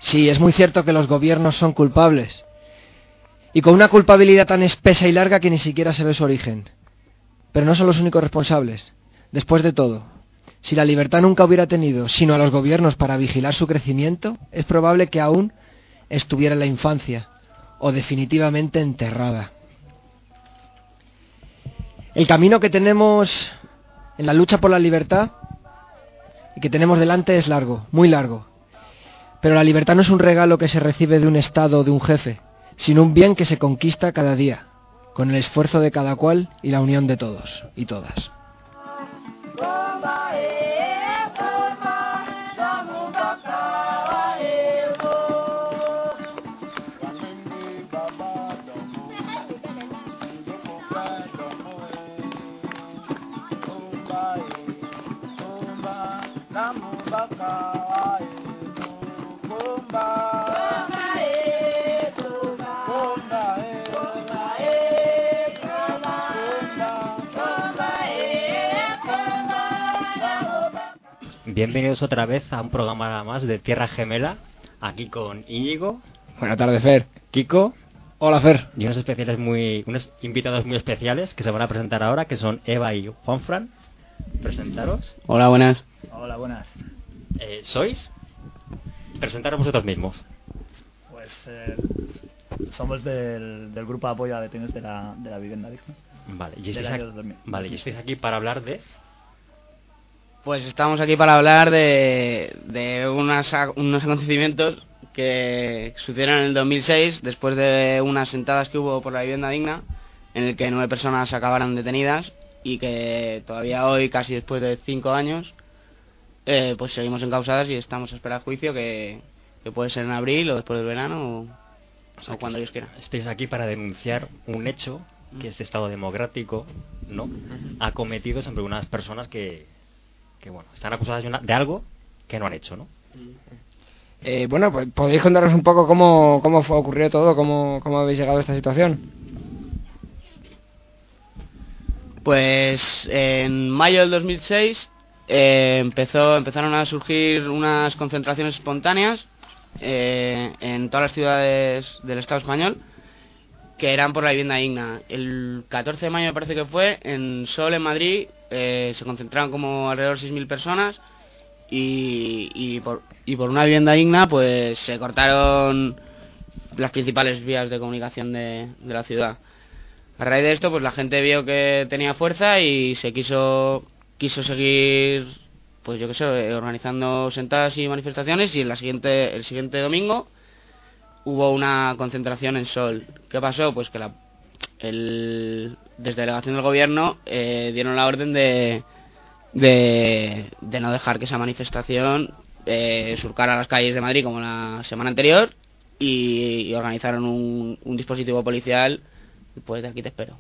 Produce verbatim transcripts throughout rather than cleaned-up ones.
Sí, es muy cierto que los gobiernos son culpables. Y con una culpabilidad tan espesa y larga que ni siquiera se ve su origen. Pero no son los únicos responsables. Después de todo, si la libertad nunca hubiera tenido sino a los gobiernos para vigilar su crecimiento, es probable que aún estuviera en la infancia, o definitivamente enterrada. El camino que tenemos en la lucha por la libertad y que tenemos delante es largo, muy largo. Pero la libertad no es un regalo que se recibe de un Estado o de un jefe, sino un bien que se conquista cada día, con el esfuerzo de cada cual y la unión de todos y todas. Bienvenidos otra vez a un programa más de Tierra Gemela, aquí con Íñigo. Buenas tardes, Fer. Kiko. Hola, Fer. Y unos especiales muy, unos invitados muy especiales que se van a presentar ahora, que son Eva y Juanfran. Presentaros. Hola, buenas. Hola, buenas. Eh, ¿Sois? Presentaros vosotros mismos. Pues eh, somos del, del grupo de apoyo a detenidos de la, de la vivienda digna. Vale, y estáis, aquí, dos mil. vale, y estáis aquí para hablar de... Pues estamos aquí para hablar de, de unas, unos acontecimientos que sucedieron en el dos mil seis, después de unas sentadas que hubo por la vivienda digna, en el que nueve personas acabaron detenidas y que todavía hoy, casi después de cinco años, eh, pues seguimos encausadas y estamos a esperar juicio que, que puede ser en abril o después del verano o, o, sea, o cuando Dios quiera. Estáis aquí para denunciar un hecho que este Estado democrático, ¿no?, ha cometido sobre unas personas que... que bueno, están acusadas de, una, de algo que no han hecho, ¿no? Eh, bueno, pues podéis contarnos un poco cómo, cómo fue ocurrido todo, cómo, cómo habéis llegado a esta situación. Pues en mayo del dos mil seis eh, empezó, empezaron a surgir unas concentraciones espontáneas eh, en todas las ciudades del Estado español que eran por la vivienda digna. El catorce de mayo me parece que fue, en Sol, en Madrid, eh, se concentraron como alrededor de seis mil personas y, y, por, y por una vivienda digna pues se cortaron las principales vías de comunicación de, de la ciudad. A raíz de esto pues la gente vio que tenía fuerza y se quiso quiso seguir, pues yo qué sé, organizando sentadas y manifestaciones, y en la siguiente el siguiente domingo hubo una concentración en Sol. ¿Qué pasó? Pues que la el, desde delegación del gobierno eh, dieron la orden de, de de no dejar que esa manifestación eh, surcara las calles de Madrid como la semana anterior, y, y organizaron un, un dispositivo policial. Pues de aquí te espero.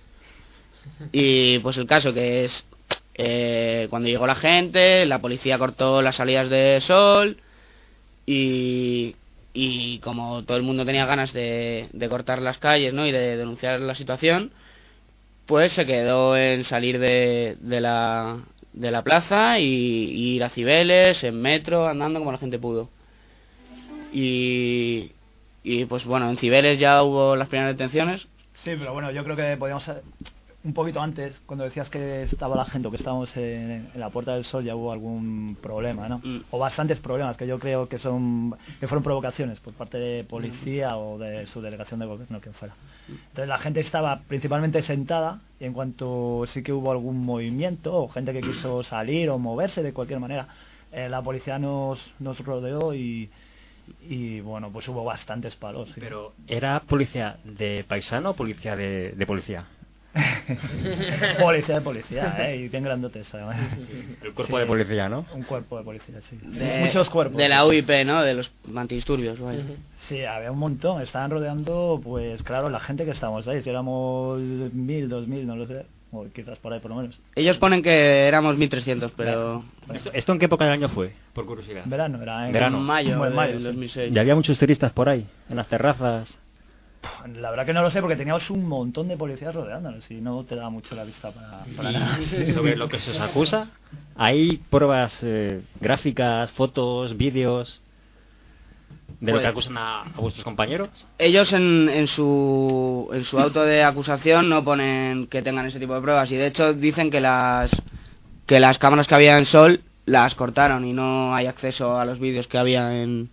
Y pues el caso que es eh, cuando llegó la gente, la policía cortó las salidas de Sol y y como todo el mundo tenía ganas de, de cortar las calles, ¿no?, y de denunciar la situación, pues se quedó en salir de, de la de la plaza y, y ir a Cibeles, en metro, andando como la gente pudo. Y y pues bueno, en Cibeles ya hubo las primeras detenciones. Sí, pero bueno, yo creo que podíamos... Un poquito antes, cuando decías que estaba la gente o que estábamos en, en la Puerta del Sol, ya hubo algún problema, ¿no? Mm. O bastantes problemas, que yo creo que son que fueron provocaciones por parte de policía mm. o de su delegación de gobierno, quien fuera. Entonces la gente estaba principalmente sentada, y en cuanto sí que hubo algún movimiento o gente que quiso salir o moverse de cualquier manera, eh, la policía nos, nos rodeó y... y bueno, pues hubo bastantes palos. ¿Sí? Pero ¿era policía de paisano o policía de, de policía? Policía de policía, ¿eh? Y bien grandotes además. El cuerpo sí, de policía, ¿no? Un cuerpo de policía, sí. De, Muchos cuerpos. De la U I P, ¿no? De los antidisturbios, vaya. Sí, había un montón. Estaban rodeando, pues claro, la gente que estábamos ahí. Si éramos mil, dos mil, no lo sé. O quizás por ahí, por lo menos. Ellos ponen que éramos mil trescientos, pero... Bueno. ¿Esto, ¿Esto en qué época del año fue? Por curiosidad. Verano, era en Verano. mayo, en mayo del dos mil seis. ¿Y había muchos turistas por ahí? ¿En las terrazas? La verdad que no lo sé, porque teníamos un montón de policías rodeándonos y no te da mucho la vista para, para nada. ¿Sobre lo que se os acusa? ¿Hay pruebas eh, gráficas, fotos, vídeos? ¿De pues, lo que acusan a, a vuestros compañeros? Ellos en, en su en su auto de acusación no ponen que tengan ese tipo de pruebas y de hecho dicen que las que las cámaras que había en Sol las cortaron y no hay acceso a los vídeos que había en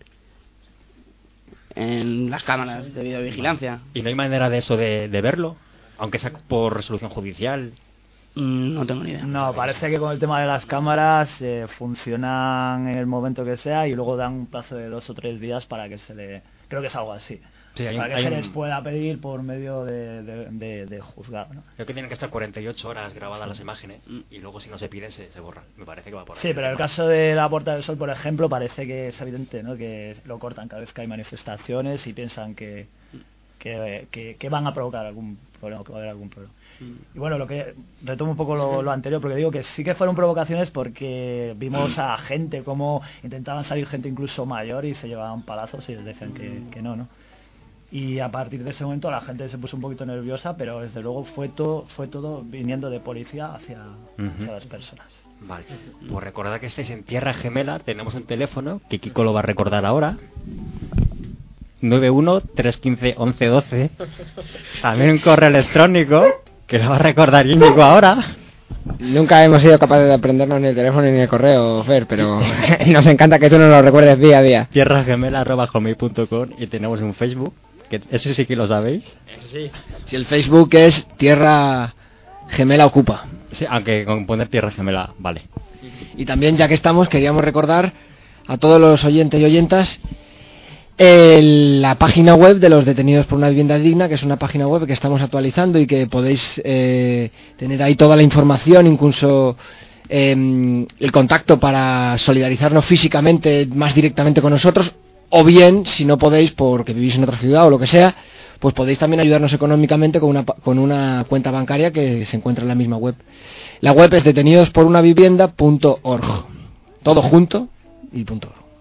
en las cámaras de videovigilancia. ¿Y no hay manera de eso de, de verlo? Aunque sea por resolución judicial. No tengo ni idea. No, parece que con el tema de las cámaras eh, funcionan en el momento que sea y luego dan un plazo de dos o tres días para que se le... Creo que es algo así. Sí, hay para un, que se un... les pueda pedir por medio de, de, de, de juzgado, ¿no? Creo que tienen que estar cuarenta y ocho horas grabadas sí. las imágenes y luego si no se piden se, se borran. Me parece que va por ahí. Sí, pero en el caso de la Puerta del Sol, por ejemplo, parece que es evidente, ¿no? Que lo cortan cada vez que hay manifestaciones y piensan que... Que, que, que van a provocar algún problema, que va a haber algún problema. Mm. Y bueno, lo que retomo un poco lo, lo anterior, porque digo que sí que fueron provocaciones porque vimos a gente como intentaban salir gente incluso mayor y se llevaban palazos y les decían que, que no, ¿no? Y a partir de ese momento la gente se puso un poquito nerviosa, pero desde luego fue todo, fue todo viniendo de policía hacia, uh-huh. hacia las personas. Vale, pues recordad que estáis en Tierra Gemela, tenemos un teléfono que Kiko lo va a recordar ahora. nueve uno tres uno cinco once doce. También un correo electrónico que lo va a recordar Íñigo ahora. Nunca hemos sido capaces de aprendernos ni el teléfono ni el correo, Fer, pero nos encanta que tú nos lo recuerdes día a día. tierra gemela arroba hotmail punto com y tenemos un Facebook, que ese sí que lo sabéis. Eso sí. Si el Facebook es Tierra Gemela Ocupa. Sí, aunque con poner Tierra Gemela, vale. Y también, ya que estamos, queríamos recordar a todos los oyentes y oyentas El, la página web de los detenidos por una vivienda digna, que es una página web que estamos actualizando y que podéis eh, tener ahí toda la información, incluso eh, el contacto para solidarizarnos físicamente más directamente con nosotros, o bien, si no podéis porque vivís en otra ciudad o lo que sea, pues podéis también ayudarnos económicamente con una, con una cuenta bancaria que se encuentra en la misma web. La web es detenidos por una vivienda punto org, todo junto y punto org.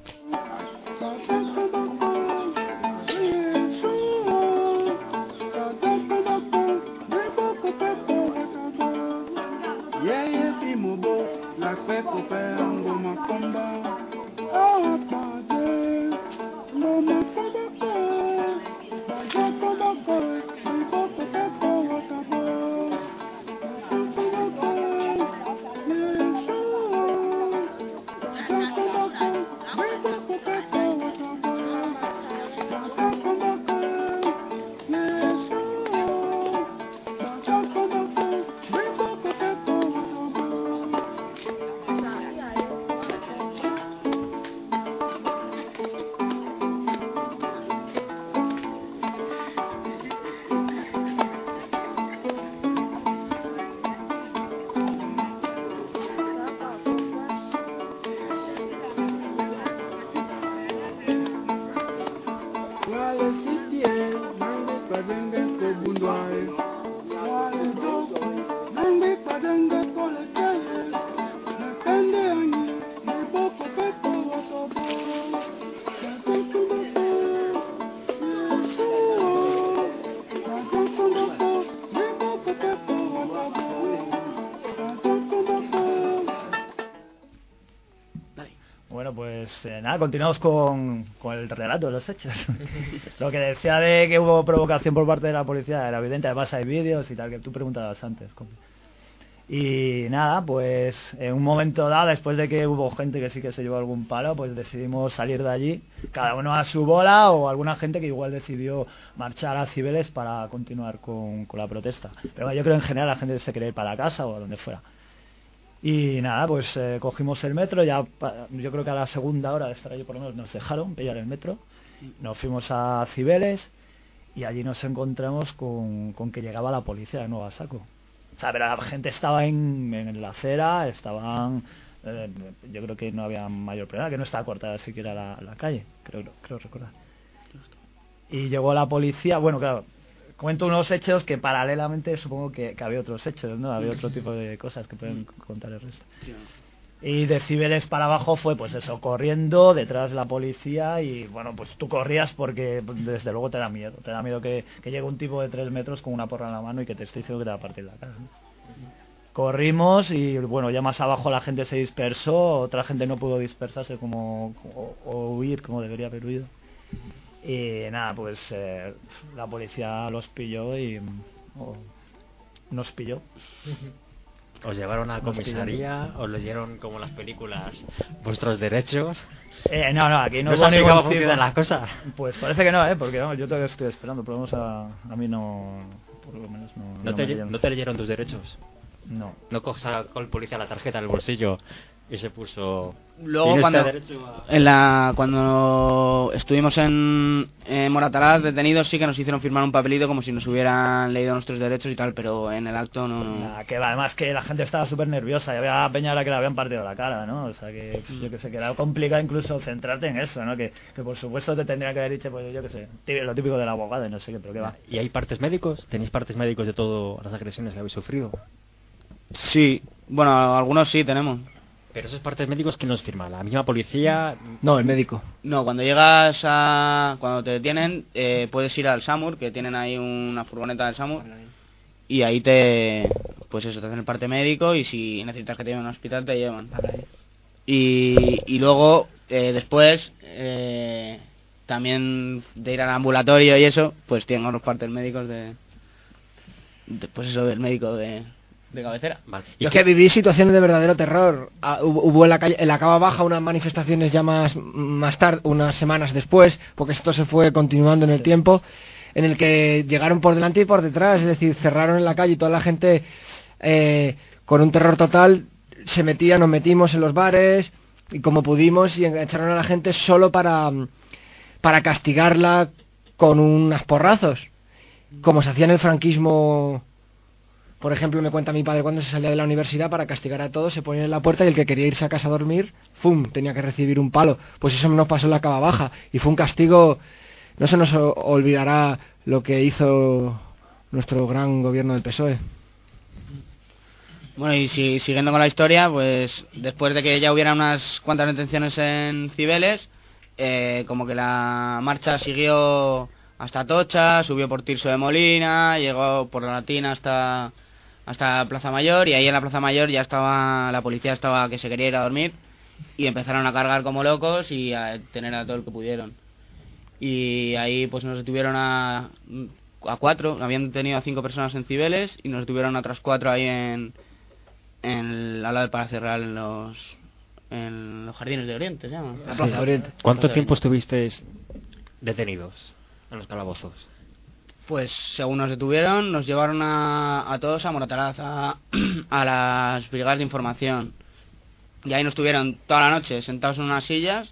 Eh, nada, continuamos con, con el relato de los hechos. Lo que decía de que hubo provocación por parte de la policía era evidente, además hay vídeos y tal, que tú preguntabas antes. Y nada, pues en un momento dado, después de que hubo gente que sí que se llevó algún palo, pues decidimos salir de allí, cada uno a su bola, o alguna gente que igual decidió marchar a Cibeles para continuar con, con la protesta. Pero bueno, yo creo en general la gente se quería ir para casa o a donde fuera. Y nada, pues eh, cogimos el metro, ya yo creo que a la segunda hora de estar allí por lo menos nos dejaron pillar el metro, nos fuimos a Cibeles y allí nos encontramos con, con que llegaba la policía de nuevo a saco. O sea, pero la gente estaba en, en la acera, estaban, eh, yo creo que no había mayor problema, que no estaba cortada siquiera la, la calle, creo, creo recordar. Y llegó la policía, bueno, claro, cuento unos hechos que paralelamente supongo que, que había otros hechos, ¿no? Había otro tipo de cosas que pueden contar el resto. Y de Cibeles para abajo fue pues eso, corriendo detrás de la policía y bueno, pues tú corrías porque desde luego te da miedo. Te da miedo que, que llegue un tipo de tres metros con una porra en la mano y que te esté diciendo que te va a partir la cara, ¿no? Corrimos y bueno, ya más abajo la gente se dispersó, otra gente no pudo dispersarse como o, o huir como debería haber huido. Y nada, pues eh, la policía los pilló y oh, nos pilló. ¿Os llevaron a comisaría? ¿Os leyeron como en las películas vuestros derechos? Eh, no, no, aquí no, ¿No hubo sé ningún cómo tipo. funcionan las cosas? Pues parece que no, ¿eh? Porque vamos, yo todavía estoy esperando, pero vamos a, a mí no, por lo menos no. ¿No, no te, me leyeron. ¿No te leyeron tus derechos? No. ¿No co- sacó el policía la tarjeta del bolsillo y se puso... Luego ¿Tiene cuando usted derecho a-? en la cuando estuvimos en, en Moratalaz detenidos sí que nos hicieron firmar un papelito como si nos hubieran leído nuestros derechos y tal, pero en el acto no, no. Nada, que va, además que la gente estaba súper nerviosa y había peña a la que le habían partido la cara, ¿no? O sea que pf, yo que sé, que era complicado incluso centrarte en eso, ¿no? Que, que por supuesto te tendría que haber dicho, pues yo que sé, tí- lo típico del abogado y no sé qué, pero qué va. ¿Y hay partes médicos? ¿Tenéis partes médicos de todas las agresiones que habéis sufrido? Sí, bueno, algunos sí tenemos. Pero esos partes médicos, ¿quién los firma? ¿La misma policía? No, el médico. No, cuando llegas a... Cuando te detienen, eh, puedes ir al SAMUR, que tienen ahí una furgoneta del SAMUR, y ahí te... Pues eso, te hacen el parte médico y si necesitas que te lleven a un hospital, te llevan. Y, y luego, eh, después, eh, también de ir al ambulatorio y eso, pues tienen los partes médicos de... de- pues eso, del médico de, de cabecera. Vale. Yo es que viví situaciones de verdadero terror. Ah, hubo hubo en la calle, en la Cava Baja unas manifestaciones ya más, más tarde, unas semanas después, porque esto se fue continuando en el tiempo, en el que llegaron por delante y por detrás, es decir, cerraron en la calle y toda la gente eh, con un terror total se metía, nos metimos en los bares y como pudimos y engancharon a la gente solo para, para castigarla con unos porrazos, como se hacía en el franquismo. Por ejemplo, me cuenta mi padre cuando se salía de la universidad para castigar a todos, se ponía en la puerta y el que quería irse a casa a dormir, ¡fum!, tenía que recibir un palo. Pues eso nos pasó en la Cava Baja y fue un castigo, no se nos o- olvidará lo que hizo nuestro gran gobierno del P S O E. Bueno, y si, siguiendo con la historia, pues después de que ya hubiera unas cuantas detenciones en Cibeles, eh, como que la marcha siguió hasta Atocha, subió por Tirso de Molina, llegó por la Latina hasta hasta Plaza Mayor, y ahí en la Plaza Mayor ya estaba, la policía estaba que se quería ir a dormir, y empezaron a cargar como locos y a tener a todo el que pudieron. Y ahí pues nos detuvieron a, a cuatro, habían detenido a cinco personas en Cibeles, y nos detuvieron a otras cuatro ahí en, en el, al lado del Palacio Real, en los, en los Jardines de Oriente, ¿se llama? La Sí, Plaza de Oriente. ¿Cuánto Plaza de tiempo Oriente. estuvisteis detenidos en los calabozos? Pues según nos detuvieron, nos llevaron a, a todos a Moratalaz, a, a las brigadas de información. Y ahí nos tuvieron toda la noche sentados en unas sillas,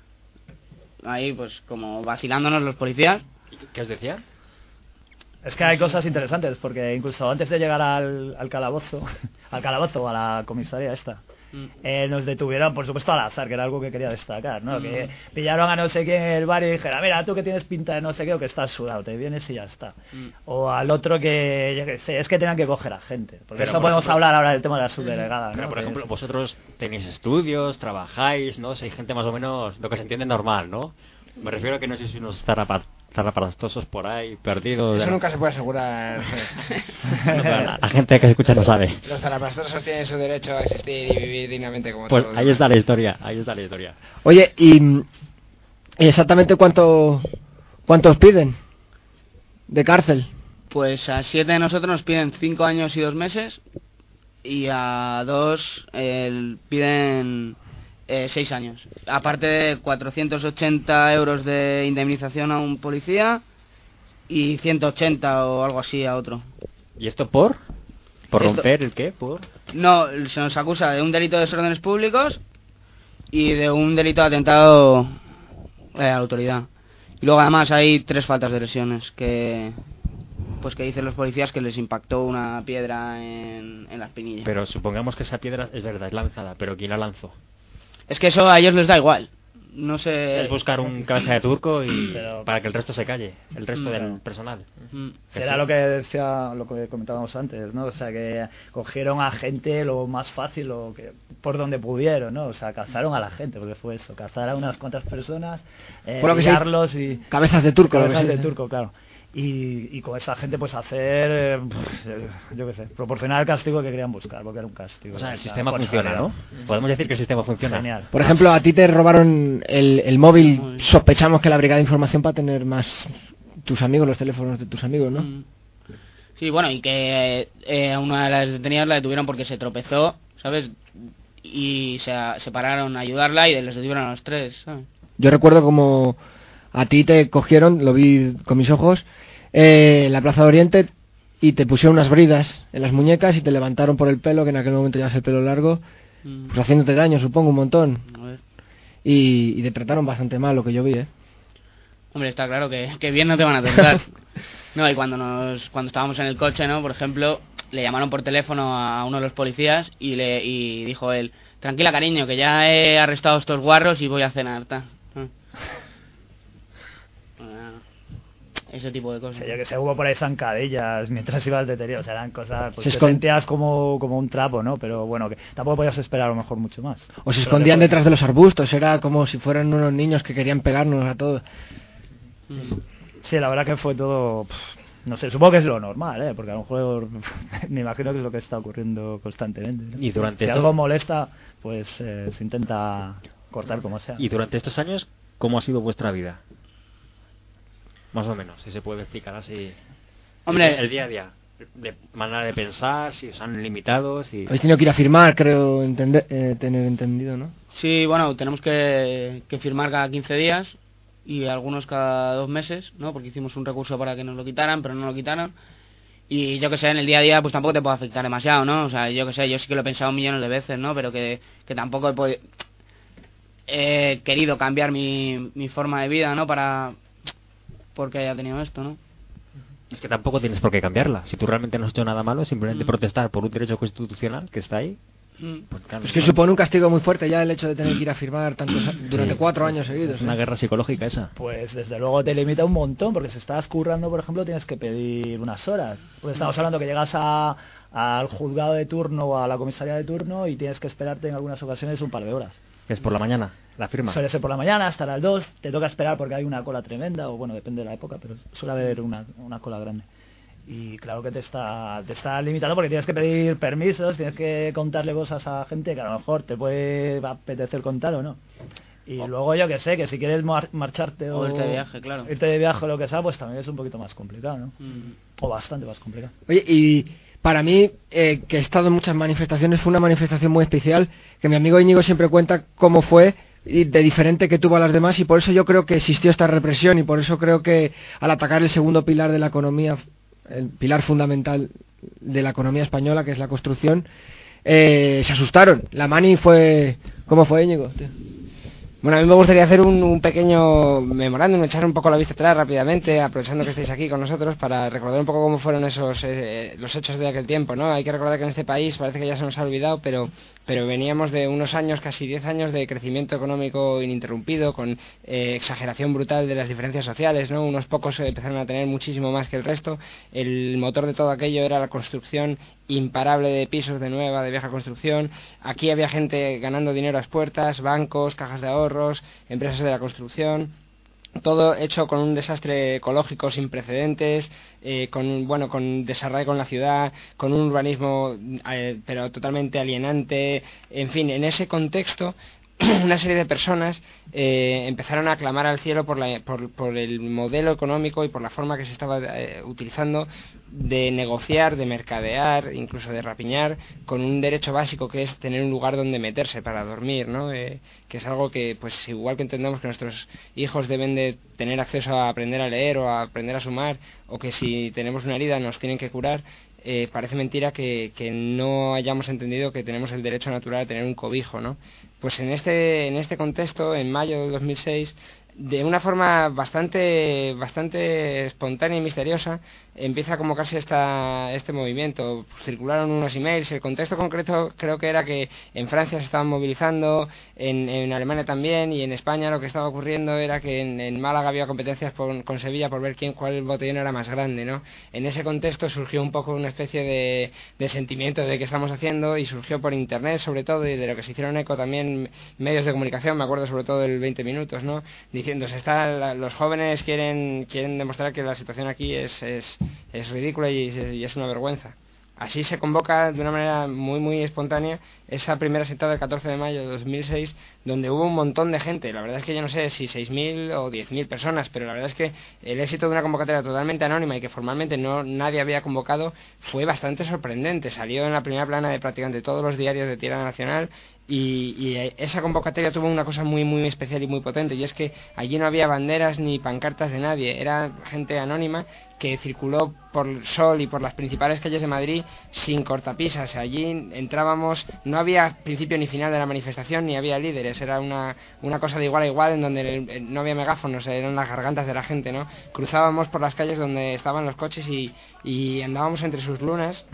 ahí pues como vacilándonos los policías. ¿Qué os decían? Es que hay cosas interesantes, porque incluso antes de llegar al, al calabozo, al calabozo, a la comisaría esta, Mm. eh, nos detuvieron, por supuesto, al azar, que era algo que quería destacar, ¿no? Mm. Que pillaron a no sé quién en el bar y dijeron, mira, tú que tienes pinta de no sé qué, o que estás sudado, te vienes y ya está. Mm. O al otro que, yo qué sé, es que tenían que coger a gente. Porque Pero, eso por podemos ejemplo- hablar ahora del tema de la subdelegada, ¿no? Pero, por Que ejemplo, es- vosotros tenéis estudios, trabajáis, ¿no? Sois gente más o menos lo que se entiende normal, ¿no? Me refiero a que no sois unos zarrapa- zarraparastosos por ahí, perdidos. Eso nunca se puede asegurar. No, pero la, la gente que escucha no sabe. Los zarapastosos tienen su derecho a existir y vivir dignamente como Pues todos los ahí demás. está la historia, ahí está la historia. Oye, ¿y mm, exactamente cuánto cuánto os piden de cárcel? Pues a siete de nosotros nos piden cinco años y dos meses, y a dos eh, piden eh, seis años. Aparte de cuatrocientos ochenta euros de indemnización a un policía y ciento ochenta o algo así a otro. ¿Y esto por? ¿Por Esto- romper el qué? ¿Por? No, se nos acusa de un delito de desórdenes públicos y de un delito de atentado eh, a la autoridad. Y luego además hay tres faltas de lesiones que pues que dicen los policías que les impactó una piedra en, en la espinilla. Pero supongamos que esa piedra es verdad, es lanzada, pero ¿quién la lanzó? Es que eso a ellos les da igual. No sé. Es buscar un cabeza de turco y Pero- para que el resto se calle, el resto Mm. del personal. Mm. Será Sí. lo que decía, lo que comentábamos antes, ¿no? O sea, que cogieron a gente lo más fácil, lo que por donde pudieron, ¿no? O sea, cazaron a la gente, porque fue eso, cazar a unas cuantas personas, eh, Fue lo que se- pillarlos y... Cabezas de turco, lo que Cabezas se de dice. turco, claro. y, y con esa gente pues hacer, eh, yo qué sé, proporcionar el castigo que querían buscar, porque era un castigo. O sea, el o sistema por funciona, salida. ¿no? Podemos decir que el sistema funciona. Genial. Por ejemplo, a ti te robaron el, el móvil, sospechamos que la brigada de información para tener más tus amigos, los teléfonos de tus amigos, ¿no? Mm. Sí, bueno, y que eh, a una de las detenidas la detuvieron porque se tropezó, ¿sabes? Y se, se pararon a ayudarla y les detuvieron a los tres, ¿sabes? Yo recuerdo como a ti te cogieron, lo vi con mis ojos, eh, en la Plaza de Oriente y te pusieron unas bridas en las muñecas y te levantaron por el pelo, que en aquel momento llevas el pelo largo, Mm. pues haciéndote daño, supongo, un montón. A ver. Y, y te trataron bastante mal, lo que yo vi, ¿eh? Hombre, está claro que, que bien no te van a tratar. No, y cuando nos cuando estábamos en el coche, ¿no? Por ejemplo, le llamaron por teléfono a uno de los policías y le y dijo él, tranquila cariño, que ya he arrestado a estos guarros y voy a cenar, ta. Ese tipo de cosas. Sí, yo que sé, hubo por ahí zancadillas mientras iba al deterioro, o sea, eran cosas, pues Se te escon- sentías como, como un trapo, ¿no? Pero bueno, que tampoco podías esperar a lo mejor mucho más. O se Pero escondían después- detrás de los arbustos, era como si fueran unos niños que querían pegarnos a todos. Mm. Sí, la verdad que fue todo, pff, no sé, supongo que es lo normal, ¿eh? Porque a lo mejor me imagino que es lo que está ocurriendo constantemente, ¿no? Y durante si esto- algo molesta, pues eh, se intenta cortar como sea. Y durante estos años, ¿cómo ha sido vuestra vida? Más o menos, si se puede explicar así. Hombre, el, el día a día, de manera de pensar, si os han limitado, si... Habéis tenido que ir a firmar, creo entender, eh, tener entendido, ¿no? sí, bueno, tenemos que, que firmar cada quince días y algunos cada dos meses, ¿no? Porque hicimos un recurso para que nos lo quitaran, pero no lo quitaron. Y yo que sé, en el día a día pues tampoco te puede afectar demasiado, ¿no? O sea, yo que sé, yo sí que lo he pensado millones de veces, ¿no? Pero que, que tampoco he, podido, he querido cambiar mi, mi forma de vida, ¿no? Para... porque haya tenido esto, ¿no? Es que tampoco tienes por qué cambiarla. Si tú realmente no has hecho nada malo, simplemente Mm. protestar por un derecho constitucional que está ahí, Mm. pues claro, Es que supone un castigo muy fuerte ya el hecho de tener que ir a firmar tantos a- durante Sí. cuatro años seguidos. es una ¿eh? guerra psicológica esa. Pues desde luego te limita un montón, porque si estás currando, por ejemplo, tienes que pedir unas horas. Porque estamos hablando que llegas a, al juzgado de turno o a la comisaría de turno y tienes que esperarte en algunas ocasiones un par de horas. Que es por la mañana, la firma. Suele ser por la mañana hasta las dos, te toca esperar porque hay una cola tremenda, o bueno, depende de la época, pero suele haber una, una cola grande. Y claro que te está, te está limitando porque tienes que pedir permisos, tienes que contarle cosas a gente que a lo mejor te puede apetecer contar o no. Y luego yo que sé, que si quieres mar- marcharte o, O irte de viaje, claro. irte de viaje o lo que sea, pues también es un poquito más complicado, ¿no? Mm. O bastante más complicado. Oye, y para mí, eh, que he estado en muchas manifestaciones, fue una manifestación muy especial, que mi amigo Íñigo siempre cuenta cómo fue y de diferente que tuvo a las demás, y por eso yo creo que existió esta represión, y por eso creo que al atacar el segundo pilar de la economía, el pilar fundamental de la economía española, que es la construcción, eh, se asustaron. La mani fue... ¿Cómo fue, Íñigo? Tío. Bueno, a mí me gustaría hacer un, un pequeño memorándum, echar un poco la vista atrás rápidamente, aprovechando que estáis aquí con nosotros, para recordar un poco cómo fueron esos eh, los hechos de aquel tiempo, ¿no? Hay que recordar que en este país parece que ya se nos ha olvidado, pero pero veníamos de unos años, casi diez años, de crecimiento económico ininterrumpido, con eh, exageración brutal de las diferencias sociales, ¿no? Unos pocos empezaron a tener muchísimo más que el resto. El motor de todo aquello era la construcción imparable de pisos de nueva, de vieja construcción. Aquí había gente ganando dinero a las puertas, bancos, cajas de ahorros, empresas de la construcción, todo hecho con un desastre ecológico sin precedentes, eh, con bueno con desarraigo en la ciudad, con un urbanismo eh, pero totalmente alienante. En fin, en ese contexto una serie de personas eh, empezaron a clamar al cielo por, la, por, por el modelo económico y por la forma que se estaba eh, utilizando de negociar, de mercadear, incluso de rapiñar, con un derecho básico que es tener un lugar donde meterse para dormir, ¿no? Eh, que es algo que, pues igual que entendemos que nuestros hijos deben de tener acceso a aprender a leer o a aprender a sumar, o que si tenemos una herida nos tienen que curar, Eh, parece mentira que, que no hayamos entendido que tenemos el derecho natural a tener un cobijo, ¿no? Pues en este, en este contexto, en mayo de dos mil seis, de una forma bastante, bastante espontánea y misteriosa, empieza a convocarse esta, este movimiento. Circularon unos emails, el contexto concreto creo que era que en Francia se estaban movilizando, en, en Alemania también, y en España lo que estaba ocurriendo era que en, en Málaga había competencias por, con Sevilla por ver quién cuál botellón era más grande, ¿no? En ese contexto surgió un poco una especie de, de sentimiento de qué estamos haciendo, y surgió por internet sobre todo, y de lo que se hicieron eco también salían medios de comunicación, me acuerdo sobre todo del veinte minutos, ¿no? Diciendo, se está, los jóvenes quieren quieren demostrar que la situación aquí es, es, es ridícula y es, y es una vergüenza. Así se convoca de una manera muy muy espontánea esa primera sentada del catorce de mayo de dos mil seis, donde hubo un montón de gente. La verdad es que yo no sé si seis mil o diez mil personas, pero la verdad es que el éxito de una convocatoria totalmente anónima y que formalmente no nadie había convocado fue bastante sorprendente. Salió en la primera plana de prácticamente todos los diarios de tirada nacional. Y, y esa convocatoria tuvo una cosa muy muy especial y muy potente, y es que allí no había banderas ni pancartas de nadie, era gente anónima que circuló por el Sol y por las principales calles de Madrid sin cortapisas. Allí entrábamos, no había principio ni final de la manifestación, ni había líderes, era una, una cosa de igual a igual, en donde no había megáfonos, eran las gargantas de la gente, ¿no? Cruzábamos por las calles donde estaban los coches y, y andábamos entre sus lunas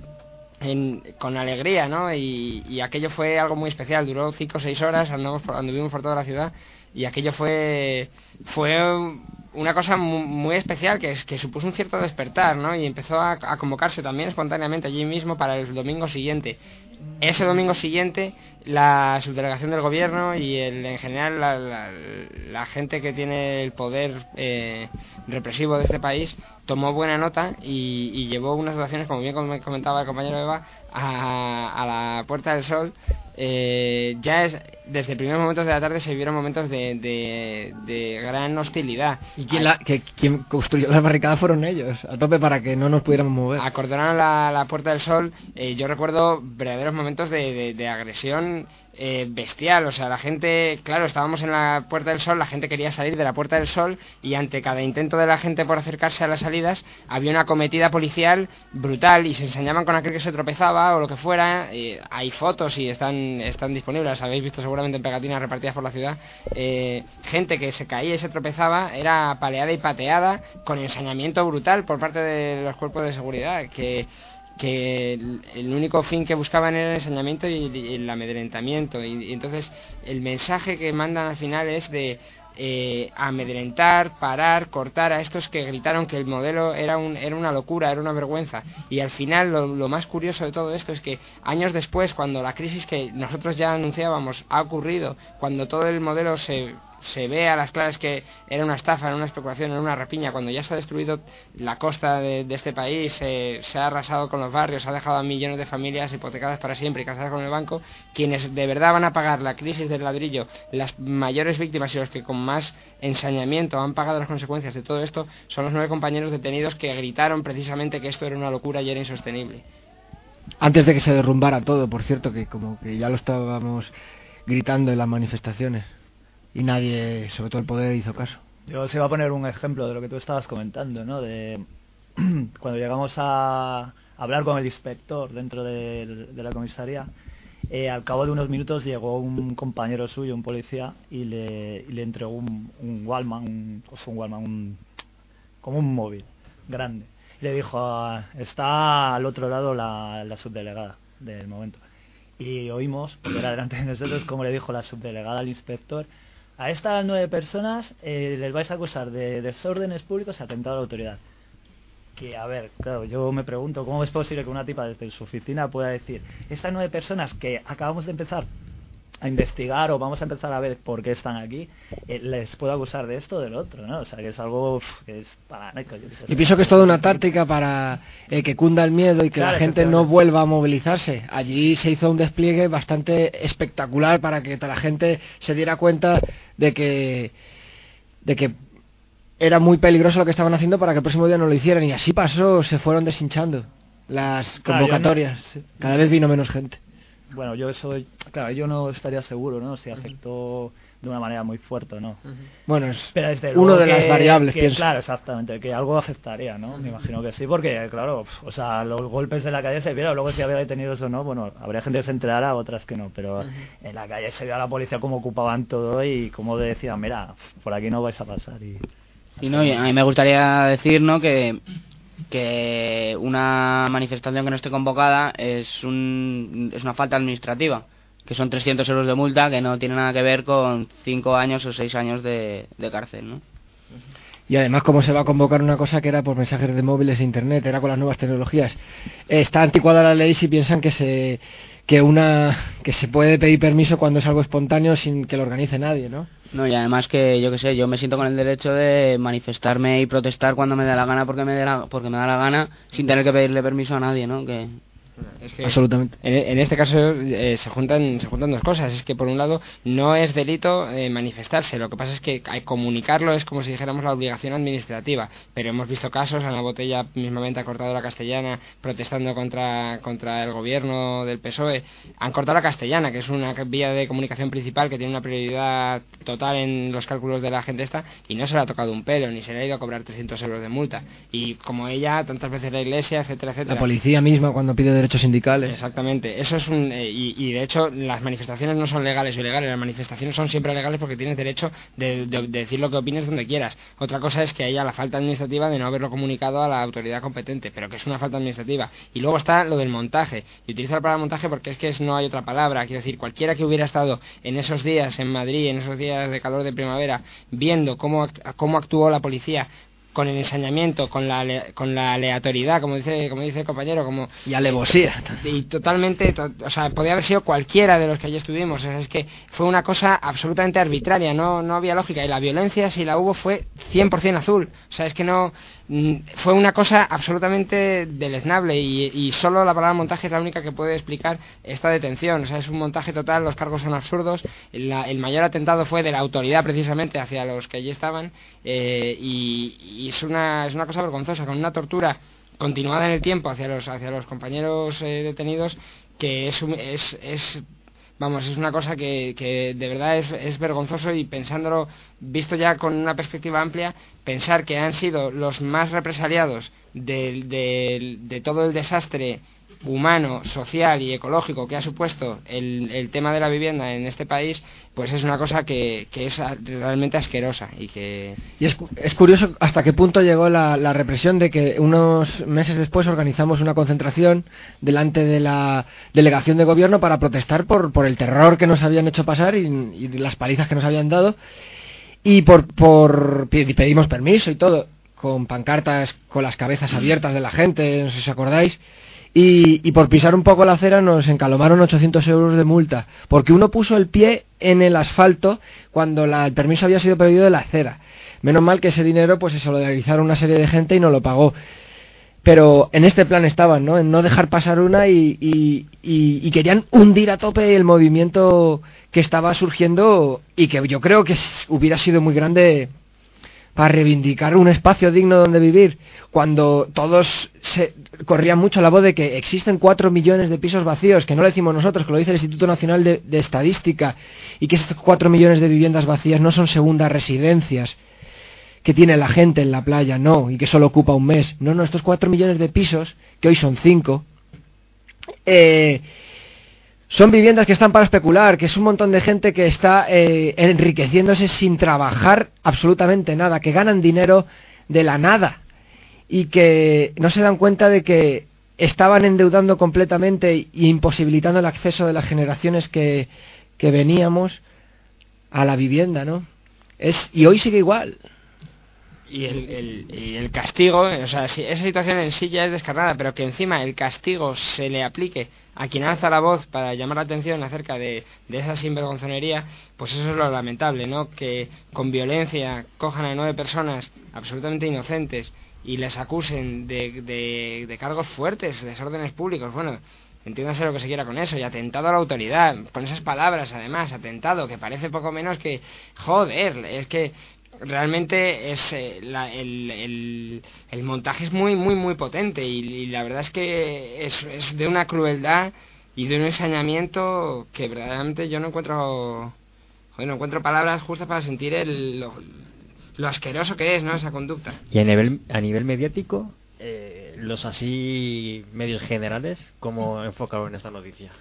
En, con alegría, ¿no? Y, y aquello fue algo muy especial, duró cinco o seis horas, andamos por, anduvimos por toda la ciudad, y aquello fue fue una cosa muy, muy especial que, que supuso un cierto despertar, ¿no? Y empezó a, a convocarse también espontáneamente allí mismo para el domingo siguiente. Ese domingo siguiente la subdelegación del gobierno y el, en general la, la, la gente que tiene el poder eh, represivo de este país tomó buena nota y, y llevó unas dotaciones, como bien comentaba el compañero Eva, a, a la Puerta del Sol. Eh, ya es, desde primeros momentos de la tarde se vieron momentos de, de, de gran hostilidad. ¿Y quién, la, que, quién construyó las barricadas? Fueron ellos, a tope, para que no nos pudiéramos mover. Acordonaron la, la Puerta del Sol. eh, yo recuerdo verdaderos momentos de, de, de agresión eh, bestial, o sea, la gente, claro, estábamos en la Puerta del Sol, la gente quería salir de la Puerta del Sol y ante cada intento de la gente por acercarse a las salidas había una acometida policial brutal y se ensañaban con aquel que se tropezaba o lo que fuera. Eh, hay fotos y están, están disponibles, las habéis visto seguramente en pegatinas repartidas por la ciudad. Eh, gente que se caía y se tropezaba era apaleada y pateada con ensañamiento brutal por parte de los cuerpos de seguridad, que que el, el único fin que buscaban era el ensañamiento y el, el amedrentamiento, y, y entonces el mensaje que mandan al final es de eh, amedrentar, parar, cortar a estos que gritaron que el modelo era, un, era una locura, era una vergüenza. Y al final lo, lo más curioso de todo esto es que años después, cuando la crisis que nosotros ya anunciábamos ha ocurrido, cuando todo el modelo se se ve a las claras que era una estafa, era una especulación, era una rapiña, cuando ya se ha destruido la costa de, de este país, eh, se ha arrasado con los barrios, se ha dejado a millones de familias hipotecadas para siempre y casadas con el banco, quienes de verdad van a pagar la crisis del ladrillo, las mayores víctimas y los que con más ensañamiento han pagado las consecuencias de todo esto, son los nueve compañeros detenidos que gritaron precisamente que esto era una locura y era insostenible. Antes de que se derrumbara todo, por cierto, que como que ya lo estábamos gritando en las manifestaciones y nadie, sobre todo el poder, hizo caso. Yo os iba a poner un ejemplo de lo que tú estabas comentando, ¿no? De cuando llegamos a hablar con el inspector dentro de, de la comisaría, eh, al cabo de unos minutos llegó un compañero suyo, un policía, y le, y le entregó un, un Walkman, un, o sea, un Walkman, un, como un móvil grande. Y le dijo, ah, está al otro lado la, la subdelegada del momento. Y oímos, porque era delante de nosotros, como le dijo la subdelegada al inspector: a estas nueve personas eh, les vais a acusar de desórdenes públicos y atentado a la autoridad. Que, a ver, claro, yo me pregunto, ¿cómo es posible que una tipa desde su oficina pueda decir: estas nueve personas que acabamos de empezar a investigar o vamos a empezar a ver por qué están aquí, eh, les puedo acusar de esto o del otro, ¿no? O sea, que es algo uf, que es paranoico. Y pienso que es toda una táctica para eh, que cunda el miedo y que claro, la gente no vuelva a movilizarse. Allí se hizo un despliegue bastante espectacular para que toda la gente se diera cuenta de que de que era muy peligroso lo que estaban haciendo para que el próximo día no lo hicieran, y así pasó, se fueron deshinchando las convocatorias. Claro, no... cada vez vino menos gente. Bueno, yo eso, claro, yo no estaría seguro, ¿no? Si afectó de una manera muy fuerte o no. Bueno, es pero desde uno de que, las variables, que, pienso. Claro, exactamente, que algo afectaría, ¿no? Me imagino que sí, porque, claro, o sea, los golpes en la calle se vieron, luego si había detenidos o no, bueno, habría gente que se enterara, otras que no, pero uh-huh. en la calle se vio a la policía cómo ocupaban todo y cómo decían, mira, por aquí no vais a pasar. Y, y no, y a mí me gustaría decir, ¿no?, que... que una manifestación que no esté convocada es un es una falta administrativa, que son trescientos euros de multa, que no tiene nada que ver con cinco años o seis años de, de cárcel, ¿no? Y además, ¿cómo se va a convocar una cosa que era por mensajes de móviles e internet? Era con las nuevas tecnologías. Está anticuada la ley si piensan que se que una que se puede pedir permiso cuando es algo espontáneo sin que lo organice nadie, ¿no? No, y además que, yo qué sé, yo me siento con el derecho de manifestarme y protestar cuando me dé la gana porque me, dé la, porque me da la gana sin tener que pedirle permiso a nadie, ¿no? Que... Es que Absolutamente. En, en este caso eh, se juntan se juntan dos cosas. Es que por un lado no es delito eh, manifestarse. Lo que pasa es que eh, comunicarlo es como si dijéramos la obligación administrativa. Pero hemos visto casos. Ana Botella mismamente ha cortado la castellana protestando contra contra el gobierno del P S O E. Han cortado la castellana, que es una vía de comunicación principal que tiene una prioridad total en los cálculos de la gente esta, y no se le ha tocado un pelo, ni se le ha ido a cobrar trescientos euros de multa. Y como ella, tantas veces la iglesia, etcétera, etcétera. La policía misma cuando pide derechos sindicales. Exactamente, eso es un eh, y, y de hecho las manifestaciones no son legales o ilegales, las manifestaciones son siempre legales porque tienes derecho de, de, de decir lo que opines donde quieras. Otra cosa es que haya la falta administrativa de no haberlo comunicado a la autoridad competente, pero que es una falta administrativa. Y luego está lo del montaje, y utilizo la palabra montaje porque es que es, no hay otra palabra. Quiero decir, cualquiera que hubiera estado en esos días en Madrid, en esos días de calor de primavera, viendo cómo, cómo actuó la policía, con el ensañamiento, con la con la aleatoriedad, como dice como dice el compañero, como y alevosía, y totalmente, to, o sea, podía haber sido cualquiera de los que allí estuvimos. O sea, es que fue una cosa absolutamente arbitraria, no no había lógica, y la violencia, si la hubo, fue cien por ciento azul. O sea, es que no fue una cosa absolutamente deleznable, y, y solo la palabra montaje es la única que puede explicar esta detención. O sea, es un montaje total, los cargos son absurdos. La, el mayor atentado fue de la autoridad precisamente hacia los que allí estaban, eh, y, y es una es una cosa vergonzosa, con una tortura continuada en el tiempo hacia los hacia los compañeros eh, detenidos, que es es es vamos, es una cosa que, que de verdad es, es vergonzoso. Y pensándolo, visto ya con una perspectiva amplia, pensar que han sido los más represaliados de, de, de todo el desastre humano, social y ecológico que ha supuesto el, el tema de la vivienda en este país, pues es una cosa que, que es realmente asquerosa. Y que y es, es curioso hasta qué punto llegó la, la represión, de que unos meses después organizamos una concentración delante de la delegación de gobierno para protestar por, por el terror que nos habían hecho pasar y, y las palizas que nos habían dado, y por, por pedimos permiso y todo, con pancartas con las cabezas abiertas de la gente, no sé si os acordáis. Y, y por pisar un poco la acera nos encalomaron ochocientos euros de multa, porque uno puso el pie en el asfalto cuando la, el permiso había sido pedido de la acera. Menos mal que ese dinero pues se solidarizaron una serie de gente y no lo pagó. Pero en este plan estaban, ¿no? En no dejar pasar una, y, y, y, y querían hundir a tope el movimiento que estaba surgiendo, y que yo creo que hubiera sido muy grande para reivindicar un espacio digno donde vivir, cuando todos se corrían mucho la voz de que existen cuatro millones de pisos vacíos, que no lo decimos nosotros, que lo dice el Instituto Nacional de, de Estadística, y que estos cuatro millones de viviendas vacías no son segundas residencias que tiene la gente en la playa, no, y que solo ocupa un mes. No, no, estos cuatro millones de pisos, que hoy son cinco, eh, son viviendas que están para especular, que es un montón de gente que está eh, enriqueciéndose sin trabajar absolutamente nada, que ganan dinero de la nada, y que no se dan cuenta de que estaban endeudando completamente e imposibilitando el acceso de las generaciones que, que veníamos a la vivienda, ¿no? Es, y hoy sigue igual. Y el, el, y el castigo, o sea, si esa situación en sí ya es descarnada, pero que encima el castigo se le aplique a quien alza la voz para llamar la atención acerca de, de esa sinvergonzonería, pues eso es lo lamentable, ¿no? Que con violencia cojan a nueve personas absolutamente inocentes y les acusen de, de, de cargos fuertes, desórdenes públicos. Bueno, entiéndase lo que se quiera con eso, y atentado a la autoridad, con esas palabras además, atentado, que parece poco menos que, joder, es que realmente es eh, la, el, el, el montaje es muy muy muy potente, y, y la verdad es que es, es de una crueldad y de un ensañamiento que verdaderamente yo no encuentro joder, no encuentro palabras justas para sentir el, lo, lo asqueroso que es, ¿no?, esa conducta. Y a nivel a nivel mediático, eh, los así medios generales, ¿cómo enfocaron esta noticia?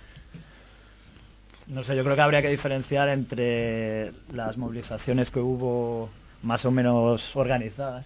No sé, yo creo que habría que diferenciar entre las movilizaciones que hubo más o menos organizadas,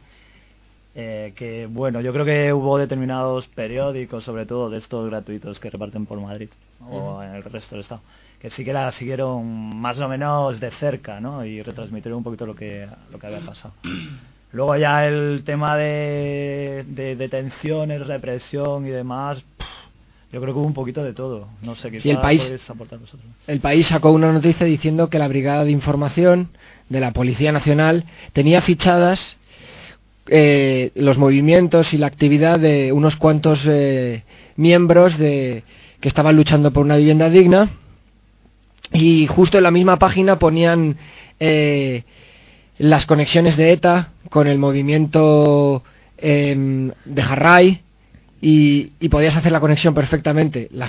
eh, que bueno, yo creo que hubo determinados periódicos, sobre todo de estos gratuitos que reparten por Madrid, ¿no? O en el resto del estado, que sí que la siguieron más o menos de cerca, ¿no? Y retransmitieron un poquito lo que, lo que había pasado. Luego ya el tema de, de detenciones, represión y demás, pff, Yo creo que hubo un poquito de todo. No sé, quizá Y el país, podéis aportar vosotros. El País sacó una noticia diciendo que la Brigada de Información de la Policía Nacional tenía fichadas eh, los movimientos y la actividad de unos cuantos eh, miembros de que estaban luchando por una vivienda digna, y justo en la misma página ponían eh, las conexiones de ETA con el movimiento eh, de Jarray, y, y podías hacer la conexión perfectamente. La,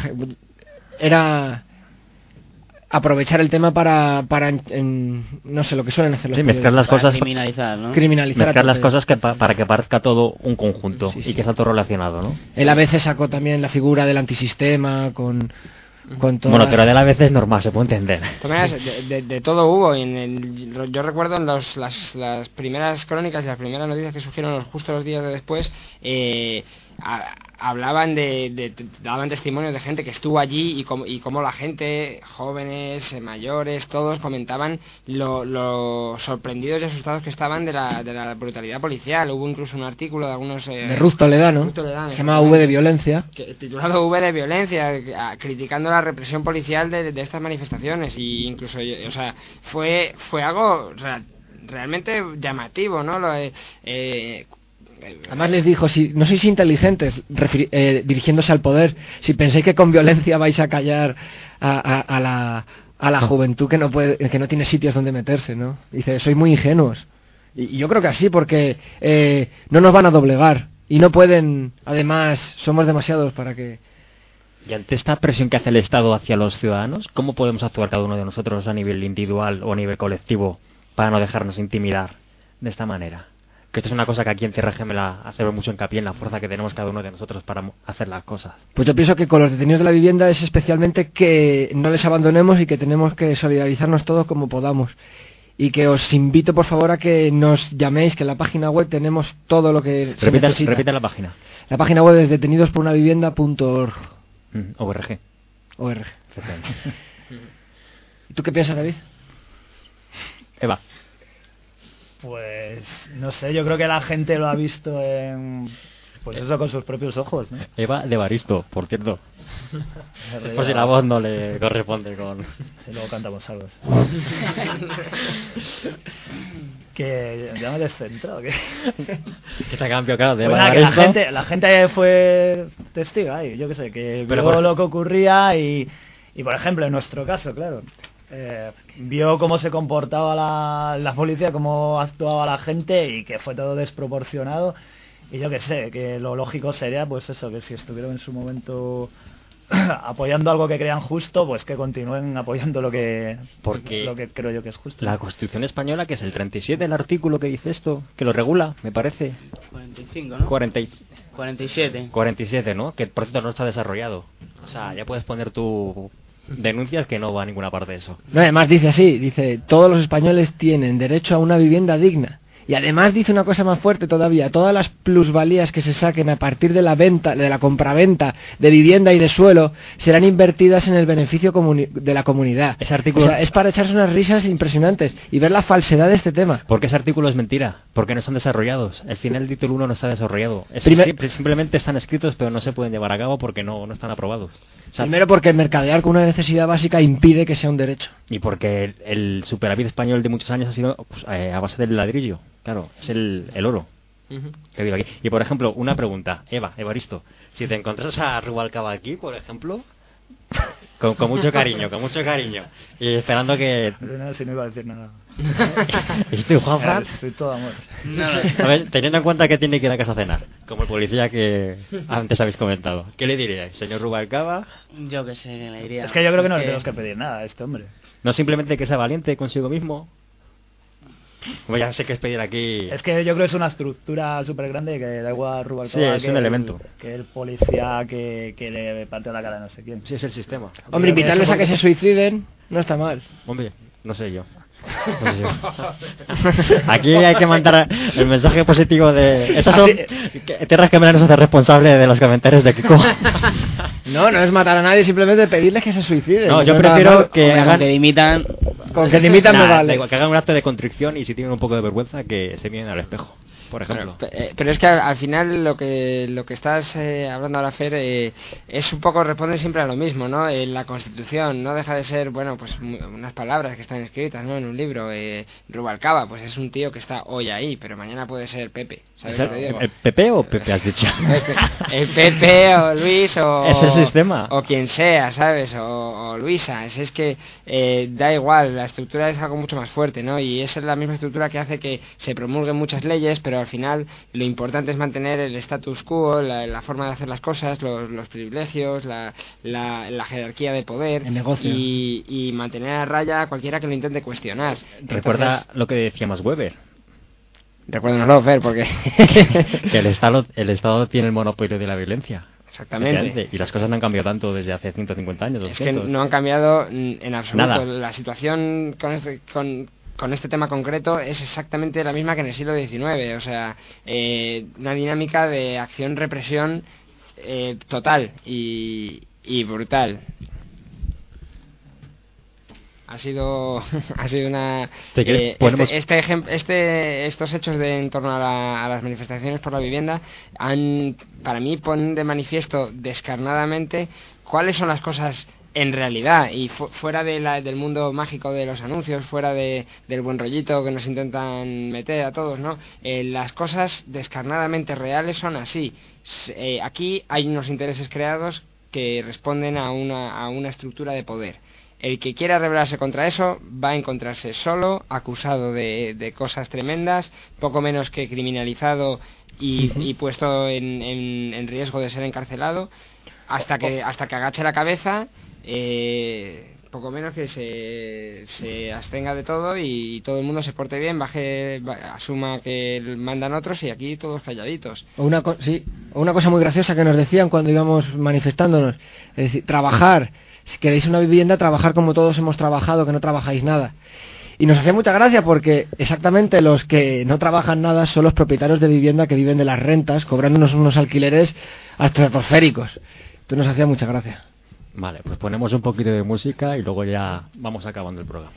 era aprovechar el tema para, para en, en, no sé, lo que suelen hacer los sí, mezclar las para cosas, criminalizar, ¿no? criminalizar mezclar las cosas que pa, para que parezca todo un conjunto, sí, sí, y que está todo relacionado, ¿no? Él a veces sacó también la figura del antisistema con, con toda... Bueno, pero de él a veces es normal, se puede entender. De, maneras, de, de, de todo hubo. En el, yo recuerdo en los, las, las primeras crónicas y las primeras noticias que surgieron los, justo los días de después, eh, a, hablaban de, de, de, daban testimonios de gente que estuvo allí y cómo, y cómo la gente, jóvenes, mayores, todos comentaban lo, lo sorprendidos y asustados que estaban de la, de la brutalidad policial. Hubo incluso un artículo de algunos... Eh, de Ruth Toledano, Ruth Toledano, se llama V de Violencia, que, titulado V de Violencia, criticando la represión policial de, de estas manifestaciones, y incluso, o sea, fue fue algo real, realmente llamativo, ¿no? Lo, eh, eh, Además les dijo, si no sois inteligentes, refiri- eh, dirigiéndose al poder, si pensáis que con violencia vais a callar a, a, a la, a la juventud que no puede, que no tiene sitios donde meterse, ¿no? Dice, sois muy ingenuos. Y, y yo creo que así, porque eh, no nos van a doblegar y no pueden, además, somos demasiados para que... Y ante esta presión que hace el Estado hacia los ciudadanos, ¿cómo podemos actuar cada uno de nosotros a nivel individual o a nivel colectivo para no dejarnos intimidar de esta manera? Que esto es una cosa que aquí en Tierra Gemela hacemos mucho hincapié en la fuerza que tenemos cada uno de nosotros para hacer las cosas. Pues yo pienso que con los detenidos de la vivienda es especialmente que no les abandonemos y que tenemos que solidarizarnos todos como podamos. Y que os invito por favor a que nos llaméis, que en la página web tenemos todo lo que se repita, necesita. Repite la página. La página web es detenidos por una vivienda punto org. Mm, O R G. O R G. ¿Y tú qué piensas, David? Eva. Pues no sé, yo creo que la gente lo ha visto en, pues eso, con sus propios ojos, ¿no? Eva de Baristo, por cierto. Por si la voz no le corresponde con... Sí, luego cantamos algo. Que ya me he descentrado. Que, que te ha cambiado, claro, de pues Eva nada, de que la Baristo. gente, la gente fue testigo ahí, yo qué sé, que Pero vio por... lo que ocurría y, y, por ejemplo, en nuestro caso, claro... Eh, vio cómo se comportaba la, la policía, cómo actuaba la gente y que fue todo desproporcionado, y yo que sé, que lo lógico sería pues eso, que si estuvieron en su momento apoyando algo que crean justo, pues que continúen apoyando lo que Porque lo que creo yo que es justo. La Constitución española, que es el treinta y siete, el artículo que dice esto, que lo regula, me parece. cuarenta y cinco, ¿no? cuarenta y... cuarenta y siete. cuarenta y siete, ¿no? Que por cierto no está desarrollado. O sea, ya puedes poner tu... denuncias que no va a ninguna parte de eso. No, además dice así, dice, todos los españoles tienen derecho a una vivienda digna. Y además dice una cosa más fuerte todavía, todas las plusvalías que se saquen a partir de la venta, de la compraventa de vivienda y de suelo, serán invertidas en el beneficio comuni- de la comunidad. Ese artículo... O sea, es para echarse unas risas impresionantes y ver la falsedad de este tema. Porque ese artículo es mentira, porque no están desarrollados. El final del título uno no está desarrollado. Eso Primer... sí, simplemente están escritos, pero no se pueden llevar a cabo porque no, no están aprobados. O sea, primero porque mercadear con una necesidad básica impide que sea un derecho. Y porque el, el superávit español de muchos años ha sido pues, eh, a base del ladrillo. Claro, es el, el oro. Uh-huh. Que digo aquí. Y por ejemplo, una pregunta, Eva, Evaristo, si te encontraras a Rubalcaba aquí, por ejemplo, con, con mucho cariño, con mucho cariño, y esperando que... No, si no iba a decir nada. ¿Y tú, Juanfran? Soy todo amor. No. A ver, teniendo en cuenta que tiene que ir a casa a cenar, como el policía que antes habéis comentado, ¿qué le diríais, señor Rubalcaba? Yo que sé, que le diría... Es que yo creo que no es le que... tenemos que pedir nada a este hombre. No simplemente que sea valiente consigo mismo. Como ya sé que es pedir aquí... Es que yo creo que es una estructura súper grande que da igual Rubalcaba. Sí, es que un el, elemento. Que el policía que, que le parte la cara a no sé quién. Sí, es el sistema. Hombre, invitarles a que se suiciden no está mal. Hombre, no sé yo. No sé yo. Aquí hay que mandar el mensaje positivo de... Estas son... Tierra Gemela no se hace responsable de los comentarios de Kiko. No, no es matar a nadie, simplemente pedirles que se suiciden. No, yo no prefiero que Hombre, hagan... que dimitan... Con que dimitan me Nah, vale. igual, que hagan un acto de contrición y si tienen un poco de vergüenza que se miren al espejo. por ejemplo. Pero, eh, pero es que al, al final lo que lo que estás eh, hablando ahora, Fer, eh, es un poco, responde siempre a lo mismo, ¿no? Eh, la Constitución no deja de ser, bueno, pues unas palabras que están escritas, ¿no? En un libro. Eh, Rubalcaba, pues es un tío que está hoy ahí, pero mañana puede ser Pepe. ¿Sabes ¿Es lo que te digo? el, el Pepe o Pepe has dicho? El Pepe o Luis o... Es el sistema. O quien sea, ¿sabes? O, o Luisa. Es, es que eh, da igual, la estructura es algo mucho más fuerte, ¿no? Y esa es la misma estructura que hace que se promulguen muchas leyes, pero al final lo importante es mantener el status quo, la, la forma de hacer las cosas, los, los privilegios, la, la, la jerarquía de poder. El negocio. Y, y mantener a raya a cualquiera que lo intente cuestionar. Recuerda Entonces, lo que decía Max Weber. recuérdanoslo, Fer, porque... que el Estado, el Estado tiene el monopolio de la violencia. Exactamente. Y las cosas no han cambiado tanto desde hace ciento cincuenta años. Es que doscientos. no han cambiado en absoluto. Nada. La situación con este, con, con este tema concreto es exactamente la misma que en el siglo diecinueve. O sea, eh, una dinámica de acción-represión eh, total y, y brutal. Ha sido ha sido una Si quieres, eh, ponemos- este, este, ejem- este estos hechos de en torno a, la- a las manifestaciones por la vivienda han, para mí, ponen de manifiesto descarnadamente cuáles son las cosas en realidad, y fu- fuera de la, del mundo mágico de los anuncios, fuera de, del buen rollito que nos intentan meter a todos, ¿no? Eh, las cosas descarnadamente reales son así. S- eh, aquí hay unos intereses creados que responden a una, a una estructura de poder. El que quiera rebelarse contra eso va a encontrarse solo, acusado de, de cosas tremendas, poco menos que criminalizado y, y puesto en, en, en riesgo de ser encarcelado, hasta que hasta que agache la cabeza, eh, poco menos que se, se abstenga de todo y todo el mundo se porte bien, baje, ba- asuma que mandan otros y aquí todos calladitos. O una, co- sí, o una cosa muy graciosa que nos decían cuando íbamos manifestándonos. Es decir, trabajar. Si queréis una vivienda, trabajar como todos hemos trabajado, que no trabajáis nada. Y nos hacía mucha gracia porque exactamente los que no trabajan nada son los propietarios de vivienda que viven de las rentas, cobrándonos unos alquileres estratosféricos. Entonces nos hacía mucha gracia. Vale, pues ponemos un poquito de música y luego ya vamos acabando el programa.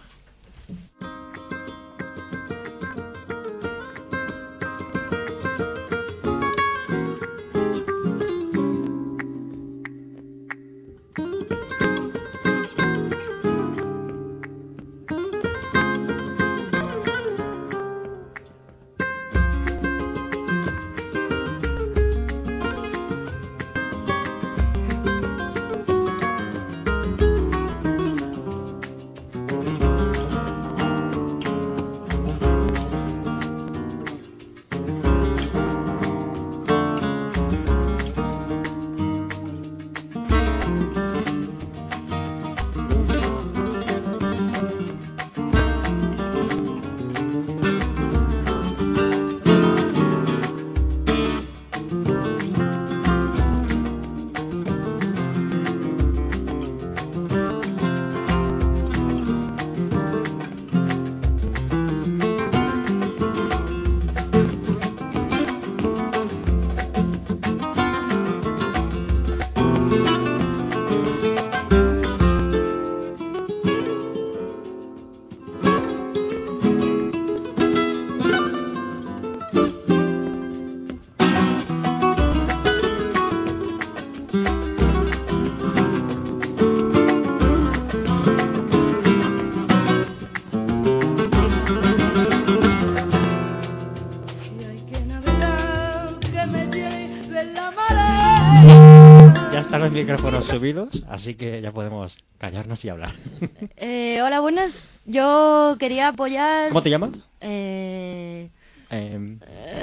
Ya están los micrófonos subidos, así que ya podemos callarnos y hablar. Eh, hola, buenas. Yo quería apoyar... ¿Cómo te llamas? Eh... Eh,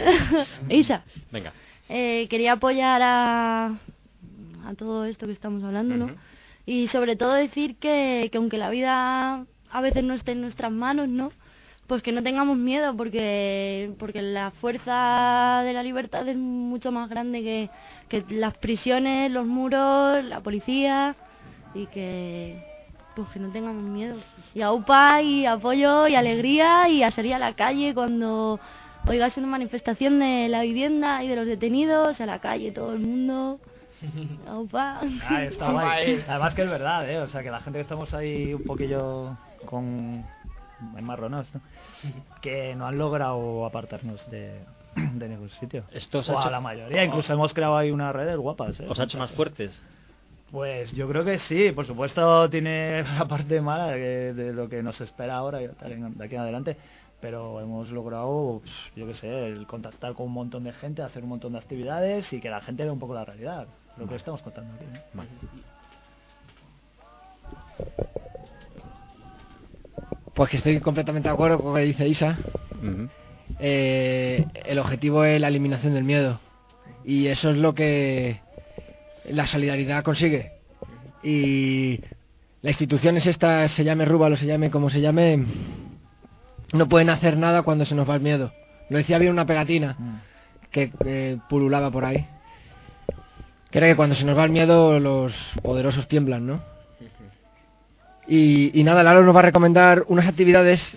Isa. venga. Eh, quería apoyar a... a todo esto que estamos hablando, ¿no? Ujú. Y sobre todo decir que, que aunque la vida a veces no esté en nuestras manos, ¿no? Pues que no tengamos miedo, porque porque la fuerza de la libertad es mucho más grande que, que las prisiones, los muros, la policía, y que pues que no tengamos miedo. Y aupa, y apoyo, y alegría, y a salir a la calle cuando oigas una manifestación de la vivienda y de los detenidos, a la calle todo el mundo. Aupa. Ah, está guay. Además que es verdad, ¿eh? O sea, que la gente que estamos ahí un poquillo con marronados, ¿no? Que no han logrado apartarnos de, de ningún sitio. Esto os o ha a hecho- la mayoría, incluso hemos creado ahí unas redes guapas, ¿eh? ¿Os ha hecho más fuertes? Pues yo creo que sí, por supuesto tiene la parte mala de, de lo que nos espera ahora y tal, en- de aquí en adelante, pero hemos logrado, pues, yo qué sé, el contactar con un montón de gente, hacer un montón de actividades y que la gente vea un poco la realidad, lo que estamos contando aquí, ¿no? Vale. Pues que estoy completamente de acuerdo con lo que dice Isa. Ujú. Eh, el objetivo es la eliminación del miedo. Y eso es lo que la solidaridad consigue. Y la institución es esta, se llame Rúbal o se llame como se llame, no pueden hacer nada cuando se nos va el miedo. Lo decía bien una pegatina que eh, pululaba por ahí. Que era que cuando se nos va el miedo los poderosos tiemblan, ¿no? Y, y nada, Lalo nos va a recomendar unas actividades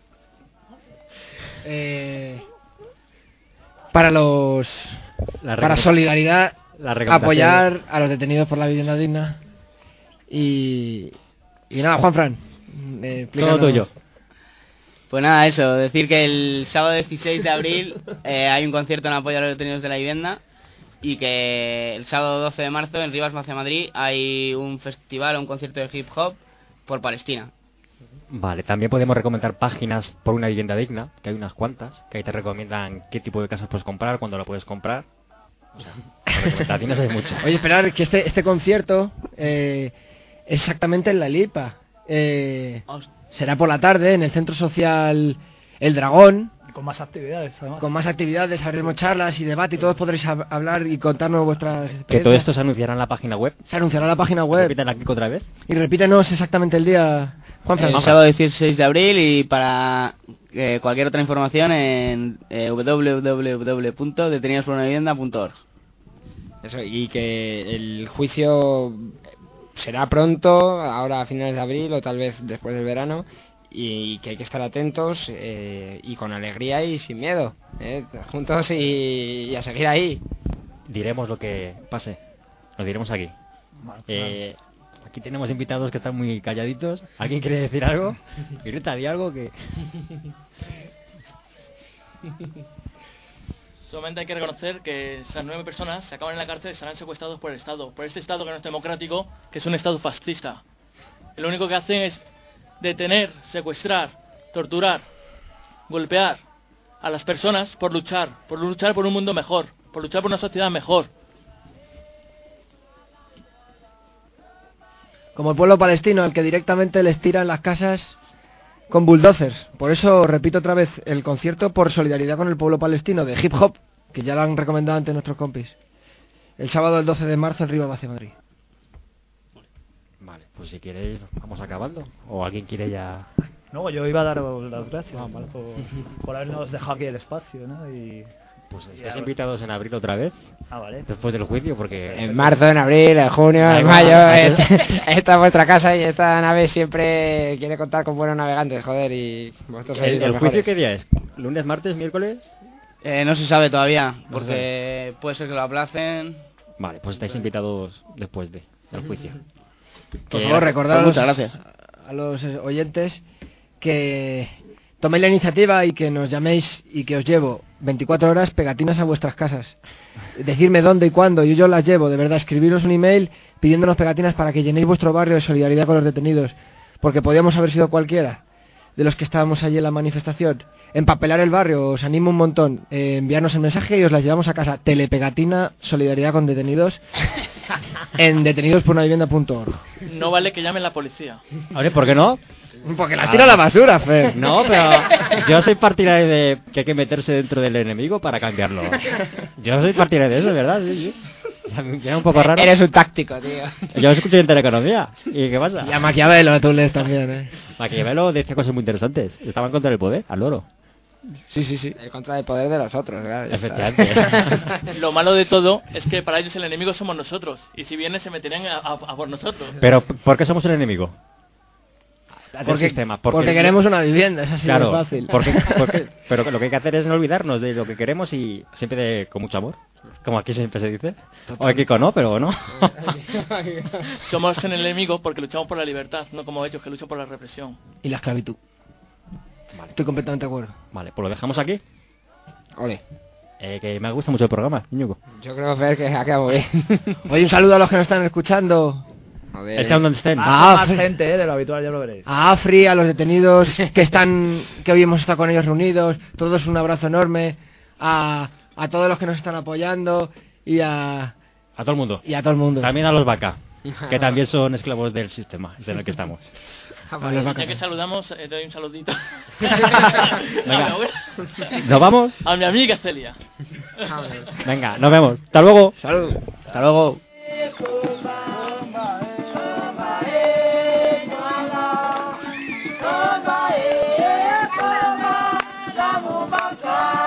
eh, para los La para recomenda- solidaridad, la recomendación- apoyar a los detenidos por la vivienda digna y, y nada, Juanfran, eh, explícanos- Todo tuyo. Pues nada, eso, decir que el sábado dieciséis de abril eh, hay un concierto en apoyo a los detenidos de la vivienda y que el sábado doce de marzo en Rivas Hacia Madrid hay un festival o un concierto de hip hop por Palestina. Vale, también podemos recomendar páginas por una vivienda digna, que hay unas cuantas, que ahí te recomiendan qué tipo de casas puedes comprar, cuándo la puedes comprar. O sea, recomendaciones hay muchas. Oye, esperar, que este, este concierto eh, exactamente en la Lipa. Eh, será por la tarde en el Centro Social El Dragón. Y con más actividades, además. Con más actividades, haremos charlas y debate y todos podréis hab- hablar y contarnos vuestras Que experiencias. todo esto se anunciará en la página web. Se anunciará en la página web. Repítela aquí otra vez. Y repítenos exactamente el día, Juanfran. El sábado dieciséis de abril y para eh, cualquier otra información en eh, doble u doble u doble u punto detenidos por una vivienda punto org. Eso, y que el juicio será pronto, ahora a finales de abril o tal vez después del verano, y que hay que estar atentos eh, y con alegría y sin miedo, ¿eh? Juntos y, y a seguir ahí. Diremos lo que pase. Lo diremos aquí. Vale, Eh, aquí tenemos invitados que están muy calladitos. ¿Alguien quiere decir algo? Grita, di algo que... Solamente hay que reconocer que esas nueve personas se acaban en la cárcel y serán secuestrados por el Estado, por este Estado que no es democrático, que es un Estado fascista. Lo único que hacen es detener, secuestrar, torturar, golpear a las personas por luchar, por luchar por un mundo mejor, por luchar por una sociedad mejor. Como el pueblo palestino, al que directamente les tiran las casas con bulldozers. Por eso, repito otra vez, el concierto por solidaridad con el pueblo palestino de hip hop, que ya lo han recomendado antes nuestros compis. El sábado el doce de marzo en Rivas hacia Madrid. Vale, pues si queréis vamos acabando. ¿O alguien quiere ya...? No, yo iba a daros las gracias por, por habernos dejado aquí el espacio, ¿no? Y, Pues y estáis a- invitados en abril otra vez, Ah, vale. después del juicio, porque... En marzo, en abril, en junio, Da en igual. mayo, esta, esta es vuestra casa y esta nave siempre quiere contar con buenos navegantes, joder, y vosotros sois ¿El, los el mejores. juicio qué día es? ¿Lunes, martes, miércoles? Eh, no se sabe todavía, No porque puede ser que lo aplacen. Vale, pues estáis invitados después de el juicio. Por Que- favor, recordad pues muchas gracias. a los eh, oyentes que toméis la iniciativa y que nos llaméis y que os llevo veinticuatro horas pegatinas a vuestras casas. Decirme dónde y cuándo y yo las llevo. De verdad, escribiros un email pidiéndonos pegatinas para que llenéis vuestro barrio de solidaridad con los detenidos. Porque podíamos haber sido cualquiera de los que estábamos allí en la manifestación. Empapelar el barrio, os animo un montón. Eh, enviarnos el mensaje y os las llevamos a casa. Telepegatina, solidaridad con detenidos, en detenidos por una vivienda punto org. No vale que llamen la policía. Oye, ¿por qué no? Porque la tira a la basura, Fer. No, pero yo soy partidario de que hay que meterse dentro del enemigo para cambiarlo. Yo soy partidario de eso, ¿verdad? Sí, sí. Ya me queda un poco raro. Eres un táctico, tío. Yo escucho Intereconomía. ¿Y qué pasa? Y a Maquiavelo tú lees también, ¿eh? Maquiavelo decía cosas muy interesantes. Estaban contra el poder, al loro. Sí, sí, sí. En contra del poder de los otros, claro. ya está. Efectivamente. Lo malo de todo es que para ellos el enemigo somos nosotros. Y si viene se meterían a, a- a por nosotros. Pero, ¿por qué somos el enemigo? Del Porque, sistema. porque queremos una vivienda, es así Claro, de fácil. porque, porque- pero lo que hay que hacer es no olvidarnos de lo que queremos y siempre de- con mucho amor. Como aquí siempre se dice. O aquí con no, pero no. Somos el enemigo porque luchamos por la libertad, no como ellos que luchan por la represión. Y la esclavitud. Vale. Estoy completamente de acuerdo. Vale, pues lo dejamos aquí. Ole. Eh, que me gusta mucho el programa, Íñigo. Yo creo ver que ha quedado muy bien. Oye, un saludo a los que nos están escuchando. A ver. Estén donde estén. Más, Ah, más fe- gente, eh, de lo habitual, ya lo veréis. A Afri, a los detenidos que están, que hoy hemos estado con ellos reunidos, todos un abrazo enorme, a, a todos los que nos están apoyando y a, A todo el mundo. y a todo el mundo. También a los vaca, que también son esclavos del sistema en el que estamos. A los vacas. Ya que saludamos, eh, te doy un saludito. Venga. ¿Nos vamos? A mi amiga Celia. Venga, nos vemos. Hasta luego. Salud. Hasta luego. Bye.